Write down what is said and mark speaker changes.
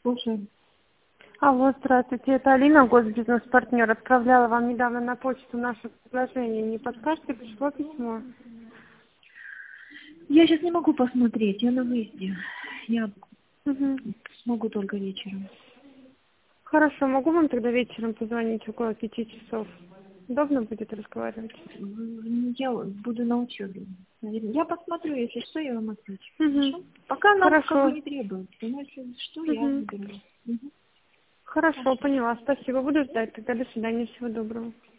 Speaker 1: Слушай.
Speaker 2: Алло, здравствуйте, это Алина, госбизнес-партнер. Отправляла вам недавно на почту наше предложение. Не подскажете, пришло письмо?
Speaker 1: Я сейчас не могу посмотреть, я на выезде. Я
Speaker 2: Угу.
Speaker 1: смогу только вечером.
Speaker 2: Хорошо, могу вам тогда вечером позвонить около 5 часов? Удобно будет разговаривать?
Speaker 1: Я буду на учебе. Наверное. Я посмотрю, если что, я вам отвечу.
Speaker 2: Угу.
Speaker 1: Хорошо? Пока нам как бы
Speaker 2: Хорошо.
Speaker 1: не требуется. Но если что, я
Speaker 2: Угу.
Speaker 1: заберу. Угу.
Speaker 2: Хорошо, поняла. Спасибо. Буду ждать. Тогда до свидания. Всего доброго.